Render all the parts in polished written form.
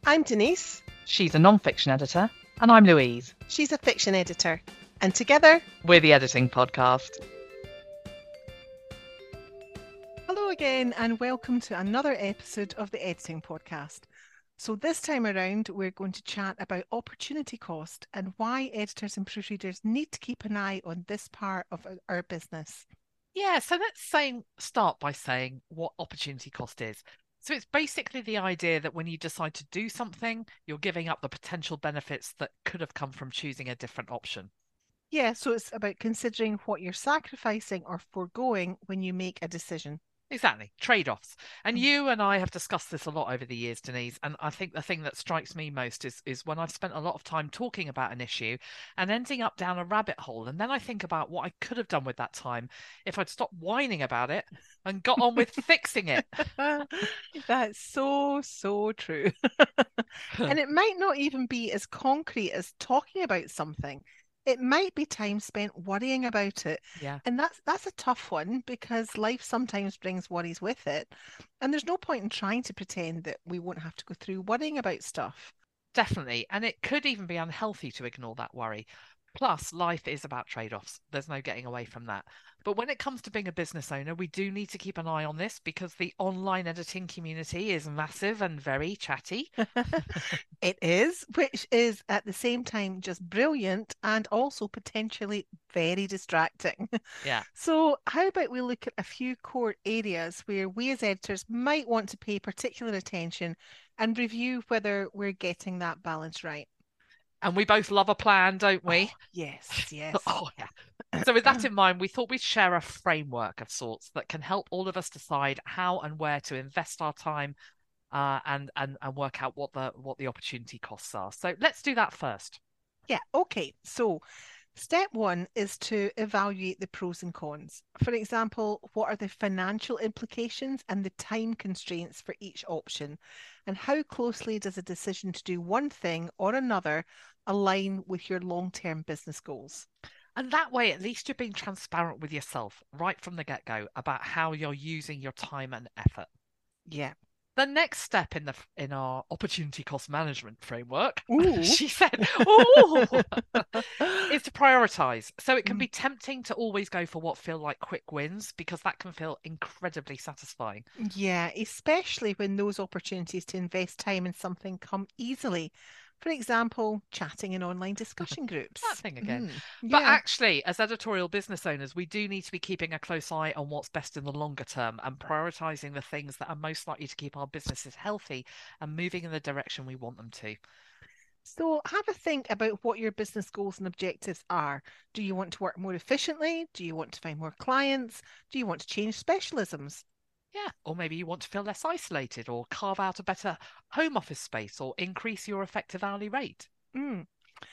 I'm Denise. She's a non-fiction editor, and I'm Louise. She's a fiction editor. And together, we're the Editing Podcast. Hello again, and welcome to another episode of the Editing Podcast. So this time around, we're going to chat about opportunity cost and why editors and proofreaders need to keep an eye on this part of our business. Yeah, so let's start by saying what opportunity cost is. So it's basically the idea that when you decide to do something, you're giving up the potential benefits that could have come from choosing a different option. Yeah, so it's about considering what you're sacrificing or foregoing when you make a decision. Exactly, trade-offs. And you and I have discussed this a lot over the years, Denise, and I think the thing that strikes me most is when I've spent a lot of time talking about an issue and ending up down a rabbit hole, and then I think about what I could have done with that time if I'd stopped whining about it and got on with fixing it. That's so true. And it might not even be as concrete as talking about something. It might be time spent worrying about it. Yeah. And that's a tough one because life sometimes brings worries with it. And there's no point in trying to pretend that we won't have to go through worrying about stuff. Definitely. And it could even be unhealthy to ignore that worry. Plus, life is about trade-offs. There's no getting away from that. But when it comes to being a business owner, we do need to keep an eye on this because the online editing community is massive and very chatty. It is, which is at the same time just brilliant and also potentially very distracting. Yeah. So, how about we look at a few core areas where we as editors might want to pay particular attention and review whether we're getting that balance right? And we both love a plan, don't we? Oh, yes, yes. Oh, yeah. So with that in mind, we thought we'd share a framework of sorts that can help all of us decide how and where to invest our time and work out what the opportunity costs are. So let's do that first. Yeah, okay. So step one is to evaluate the pros and cons. For example, what are the financial implications and the time constraints for each option? And how closely does a decision to do one thing or another align with your long-term business goals? And that way, at least you're being transparent with yourself right from the get-go about how you're using your time and effort. Yeah. The next step in our opportunity cost management framework, Ooh. she said, "Ooh," is to prioritize. So it can be Mm. tempting to always go for what feel like quick wins because that can feel incredibly satisfying. Yeah, especially when those opportunities to invest time in something come easily. For example, chatting in online discussion That groups. thing again. But Yeah. actually, as editorial business owners, we do need to be keeping a close eye on what's best in the longer term and prioritizing the things that are most likely to keep our businesses healthy and moving in the direction we want them to. So have a think about what your business goals and objectives are. Do you want to work more efficiently? Do you want to find more clients? Do you want to change specialisms? Yeah, or maybe you want to feel less isolated or carve out a better home office space or increase your effective hourly rate. Mm.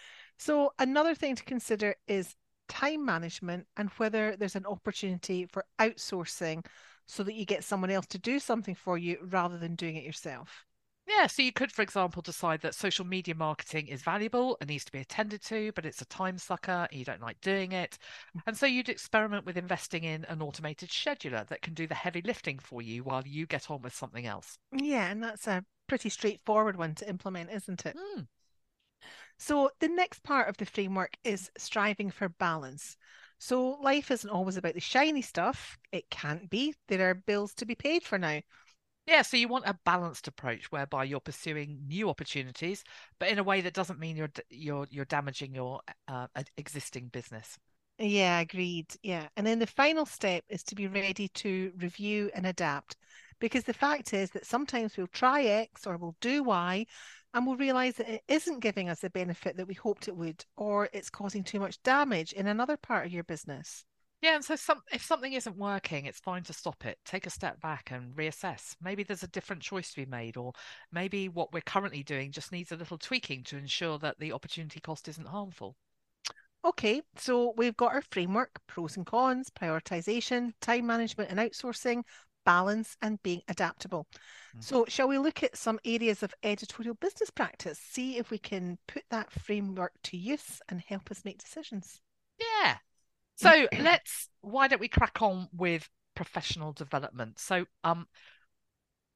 So another thing to consider is time management and whether there's an opportunity for outsourcing so that you get someone else to do something for you rather than doing it yourself. Yeah, so you could, for example, decide that social media marketing is valuable and needs to be attended to, but it's a time sucker and you don't like doing it. And so you'd experiment with investing in an automated scheduler that can do the heavy lifting for you while you get on with something else. Yeah, and that's a pretty straightforward one to implement, isn't it? Hmm. So the next part of the framework is striving for balance. So life isn't always about the shiny stuff. It can't be. There are bills to be paid for now. Yeah, so you want a balanced approach whereby you're pursuing new opportunities, but in a way that doesn't mean you're damaging your existing business. Yeah, agreed. Yeah. And then the final step is to be ready to review and adapt. Because the fact is that sometimes we'll try X or we'll do Y and we'll realize that it isn't giving us the benefit that we hoped it would, or it's causing too much damage in another part of your business. Yeah, and so if something isn't working, it's fine to stop it, take a step back and reassess. Maybe there's a different choice to be made, or maybe what we're currently doing just needs a little tweaking to ensure that the opportunity cost isn't harmful. Okay, so we've got our framework, pros and cons, prioritization, time management and outsourcing, balance, and being adaptable. Mhm. So, shall we look at some areas of editorial business practice, see if we can put that framework to use and help us make decisions? Yeah. So why don't we crack on with professional development? So,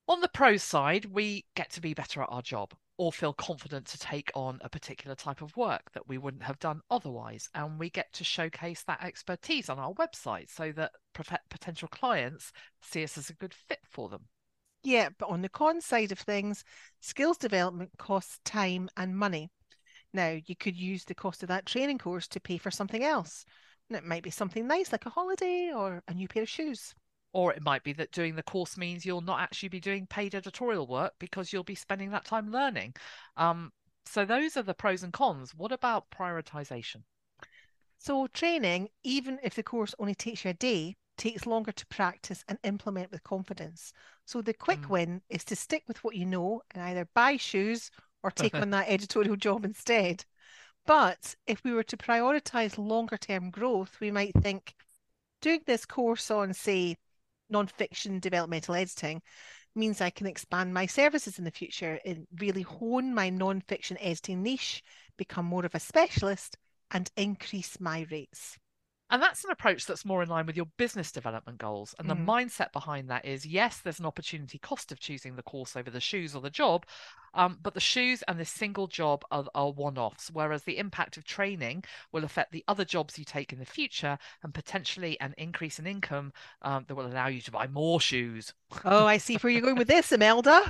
On the pro side, we get to be better at our job or feel confident to take on a particular type of work that we wouldn't have done otherwise. And we get to showcase that expertise on our website so that potential clients see us as a good fit for them. Yeah, but on the con side of things, skills development costs time and money. Now, you could use the cost of that training course to pay for something else. And it might be something nice like a holiday or a new pair of shoes. Or it might be that doing the course means you'll not actually be doing paid editorial work because you'll be spending that time learning. Um, so those are the pros and cons. What about prioritization? So, training, even if the course only takes you a day, takes longer to practice and implement with confidence. So, the quick Mm. win is to stick with what you know and either buy shoes or take on that editorial job instead. But if we were to prioritize longer term growth, we might think doing this course on, say, non-fiction developmental editing means I can expand my services in the future and really hone my non-fiction editing niche, become more of a specialist, and increase my rates. And that's an approach that's more in line with your business development goals. And the Mm. mindset behind that is yes, there's an opportunity cost of choosing the course over the shoes or the job, but the shoes and this single job are one offs, whereas the impact of training will affect the other jobs you take in the future and potentially an increase in income that will allow you to buy more shoes. Oh, I see where you're going with this, Imelda.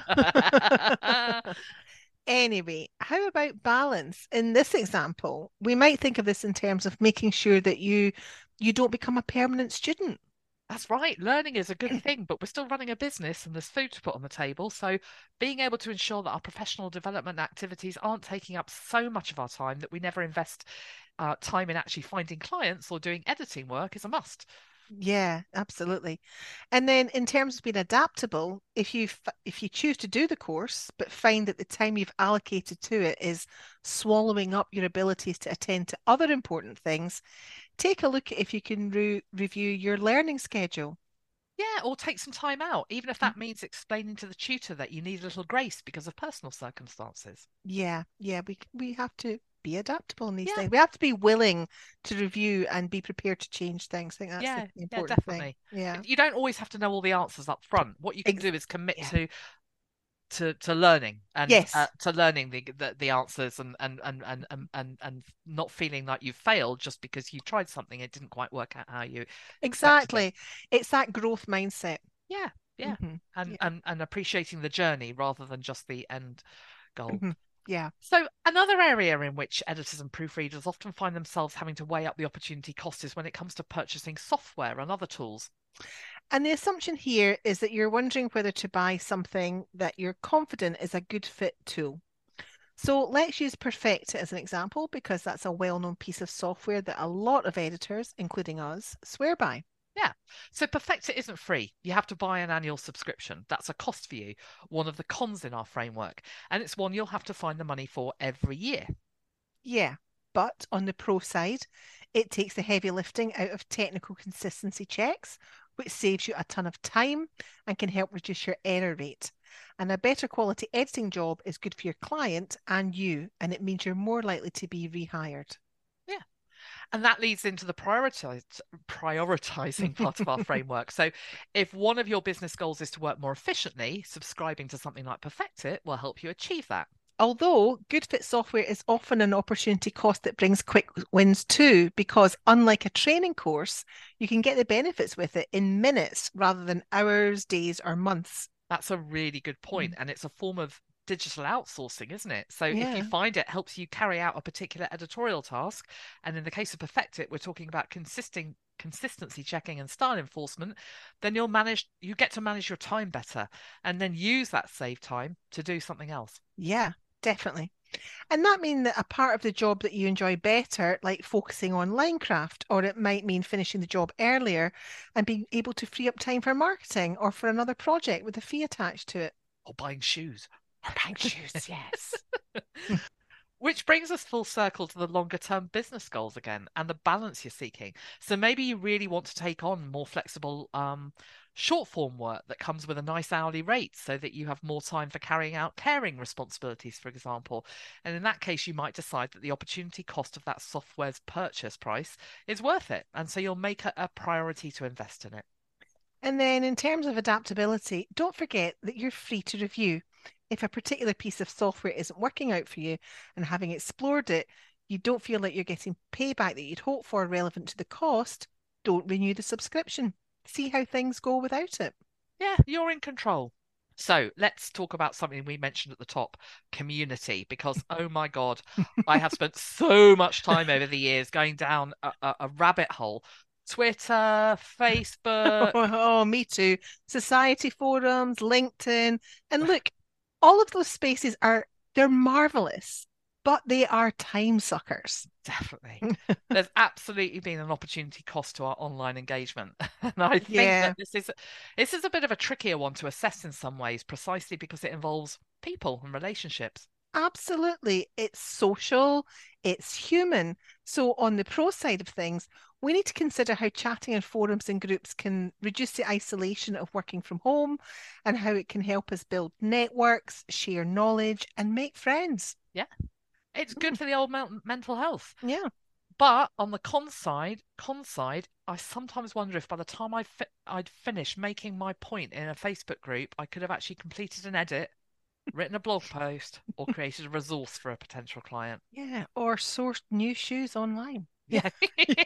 Anyway, how about balance? In this example, we might think of this in terms of making sure that you don't become a permanent student. That's right. Learning is a good thing, but we're still running a business and there's food to put on the table. So, being able to ensure that our professional development activities aren't taking up so much of our time that we never invest time in actually finding clients or doing editing work is a must. Yeah, absolutely. And then in terms of being adaptable, if you choose to do the course but find that the time you've allocated to it is swallowing up your abilities to attend to other important things, take a look at if you can review your learning schedule. Yeah, or take some time out, even if Mm. that means explaining to the tutor that you need a little grace because of personal circumstances. Yeah, yeah, we have to be adaptable in these Yeah, things. We have to be willing to review and be prepared to change things. I think that's the yeah, yeah, important thing. definitely. Yeah. You don't always have to know all the answers up front. What you can Ex do is commit yeah. to learning and Yes, to learning the answers and not feeling like you failed just because you tried something it didn't quite work out how you expected it. exactly. It's that growth mindset. Yeah, yeah. Hmm. And Yeah. and appreciating the journey rather than just the end goal. Hmm. Yeah. So another area in which editors and proofreaders often find themselves having to weigh up the opportunity cost is when it comes to purchasing software and other tools. And the assumption here is that you're wondering whether to buy something that you're confident is a good fit tool. So let's use Perfecta as an example because that's a well-known piece of software that a lot of editors, including us, swear by. Yeah. So Perfecta isn't free. You have to buy an annual subscription. That's a cost for you, one of the cons in our framework. And it's one you'll have to find the money for every year. Yeah, but on the pro side, it takes the heavy lifting out of technical consistency checks, which saves you a ton of time and can help reduce your error rate. And a better quality editing job is good for your client and you, and it means you're more likely to be rehired. Yeah. And that leads into the prioritizing part of our framework. So if one of your business goals is to work more efficiently, subscribing to something like Perfectit will help you achieve that. Although good fit software is often an opportunity cost that brings quick wins too, because unlike a training course, you can get the benefits with it in minutes rather than hours, days, or months. That's a really good point, Mm. and it's a form of digital outsourcing, isn't it? So if you Yeah. find it helps you carry out a particular editorial task, and in the case of Perfectit, we're talking about consistency checking and style enforcement, then you get to manage your time better and then use that saved time to do something else. Yeah, definitely. And that mean that a part of the job that you enjoy better, like focusing on line craft, or it might mean finishing the job earlier and being able to free up time for marketing or for another project with a fee attached to it. Or buying shoes. Or buying shoes, yes. Which brings us full circle to the longer term business goals again and the balance you're seeking. So maybe you really want to take on more flexible short form work that comes with a nice hourly rate so that you have more time for carrying out caring responsibilities, for example. And in that case, you might decide that the opportunity cost of that software's purchase price is worth it. And so you'll make it a priority to invest in it. And then in terms of adaptability, don't forget that you're free to review. If a particular piece of software isn't working out for you and having explored it, you don't feel like you're getting payback that you'd hoped for relevant to the cost, don't renew the subscription. See how things go without it. Yeah, you're in control. So let's talk about something we mentioned at the top, community, because oh my God, I have spent so much time over the years going down a rabbit hole. Twitter, Facebook. Oh, me too. Society forums, LinkedIn. And look, all of those spaces they're marvelous, but they are time suckers. Definitely. There's absolutely been an opportunity cost to our online engagement. And I think Yeah. that this is a bit of a trickier one to assess in some ways, precisely because it involves people and relationships. Absolutely. It's social, it's human. So, on the pro side of things, we need to consider how chatting in forums and groups can reduce the isolation of working from home and how it can help us build networks, share knowledge, and make friends. Yeah, it's good Mm, for the old mental health. yeah. But on the con side, I sometimes wonder if by the time I'd finished making my point in a Facebook group, I could have actually completed an edit, written a blog post, or created a resource for a potential client. Yeah. Or sourced new shoes online. Yeah. Yeah.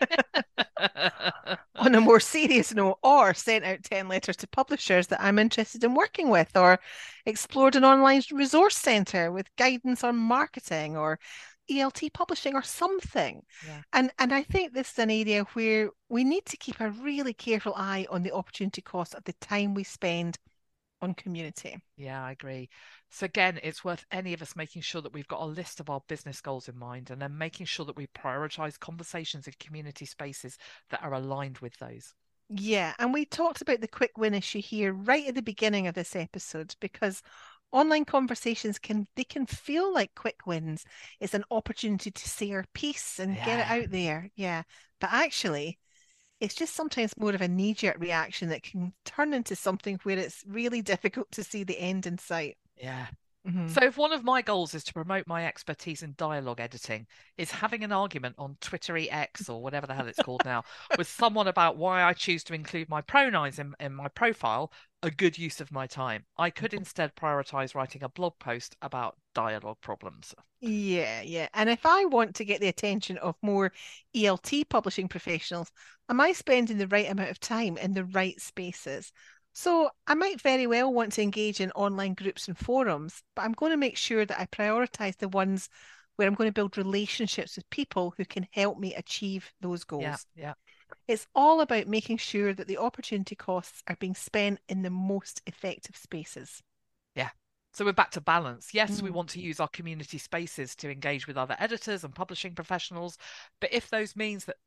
On a more serious note, or sent out 10 letters to publishers that I'm interested in working with, or explored an online resource centre with guidance on marketing or ELT publishing or something. Yeah. And I think this is an area where we need to keep a really careful eye on the opportunity cost of the time we spend on community. Yeah, I agree. So again, it's worth any of us making sure that we've got a list of our business goals in mind and then making sure that we prioritize conversations in community spaces that are aligned with those. Yeah, and we talked about the quick win issue here right at the beginning of this episode because online conversations can feel like quick wins. It's an opportunity to say our piece and get it Yeah. out there. Yeah. But actually, it's just sometimes more of a knee-jerk reaction that can turn into something where it's really difficult to see the end in sight. Yeah. Hmm. So if one of my goals is to promote my expertise in dialogue editing, is having an argument on Twittery X or whatever the hell it's called now with someone about why I choose to include my pronouns in my profile a good use of my time. I could instead prioritize writing a blog post about dialogue problems. Yeah, yeah. And if I want to get the attention of more ELT publishing professionals, am I spending the right amount of time in the right spaces? So I might very well want to engage in online groups and forums, but I'm going to make sure that I prioritize the ones where I'm going to build relationships with people who can help me achieve those Yeah, goals. yeah. It's all about making sure that the opportunity costs are being spent in the most effective spaces. Yeah. So we're back to balance. Yes, we Mm. want to use our community spaces to engage with other editors and publishing professionals, but if those means that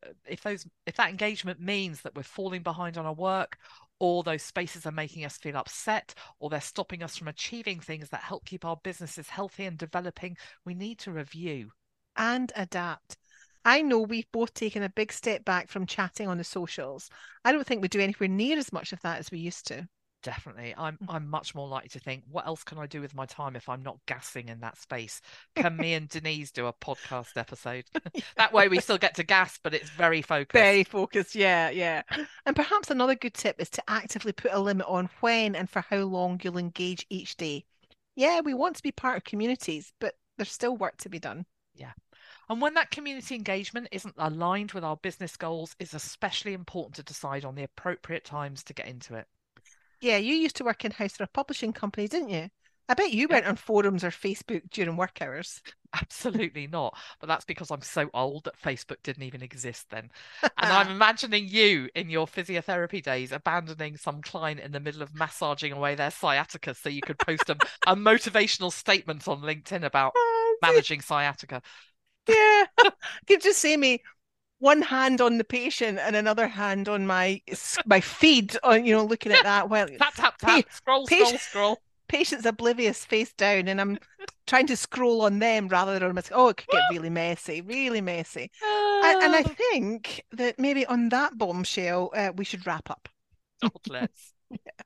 if that engagement means that we're falling behind on our work, or those spaces are making us feel upset, or they're stopping us from achieving things that help keep our businesses healthy and developing, we need to review. And adapt. I know we've both taken a big step back from chatting on the socials. I don't think we do anywhere near as much of that as we used to. Definitely. I'm much more likely to think, what else can I do with my time if I'm not gassing in that space? Can me and Denise do a podcast episode? That way we still get to gas, but it's very Very focused. focused, yeah, yeah. And perhaps another good tip is to actively put a limit on when and for how long you'll engage each day. Yeah, we want to be part of communities, but there's still work to be done. Yeah. And when that community engagement isn't aligned with our business goals, it's especially important to decide on the appropriate times to get into it. Yeah, you used to work in-house for a publishing company, didn't you? I bet you Yeah. went on forums or Facebook during work hours. Absolutely not. But that's because I'm so old that Facebook didn't even exist then. And I'm imagining you in your physiotherapy days abandoning some client in the middle of massaging away their sciatica so you could post a motivational statement on LinkedIn about managing sciatica. Yeah, you just see me one hand on the patient and another hand on my feed on looking at that while Tap, tap, pa tap, scroll, patient scroll, scroll. patient's oblivious face down and I'm trying to scroll on them rather than on my oh it could get really messy, really messy. And I Ah, think that maybe on that bombshell we should wrap up. God, let's.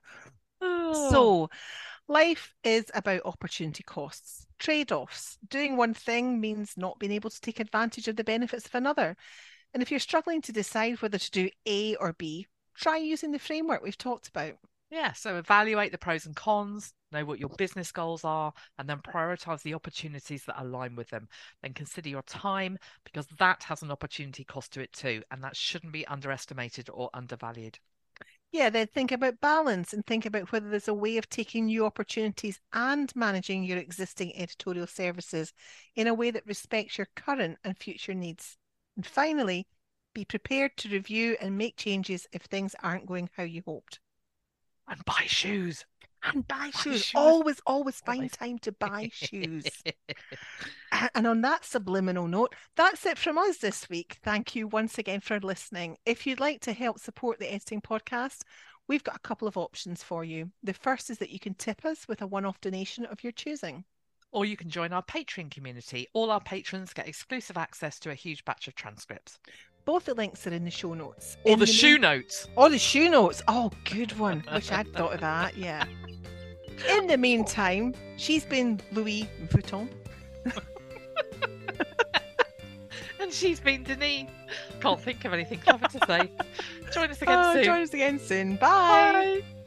Oh, So life is about opportunity costs, trade-offs. Doing one thing means not being able to take advantage of the benefits of another. And if you're struggling to decide whether to do A or B, try using the framework we've talked about. Yeah, so evaluate the pros and cons, know what your business goals are, and then prioritize the opportunities that align with them. Then consider your time, because that has an opportunity cost to it too, and that shouldn't be underestimated or undervalued. Yeah, then think about balance and think about whether there's a way of taking new opportunities and managing your existing editorial services in a way that respects your current and future needs. And finally, be prepared to review and make changes if things aren't going how you hoped. And buy shoes. And buy shoes. Shoes. Always find time to buy shoes. And on that subliminal note, that's it from us this week. Thank you once again for listening. If you'd like to help support the Editing Podcast, we've got a couple of options for you. The first is that you can tip us with a one-off donation of your choosing. Or you can join our Patreon community. All our patrons get exclusive access to a huge batch of transcripts. Both the links are in the show notes. Or the shoe notes. Or the shoe notes. Oh, good one. Wish I'd thought of that. Yeah. In the meantime, she's been Louise Vuitton. And she's been Denise. Can't think of anything clever to say. Join us again soon. Join us again soon. Bye. Bye.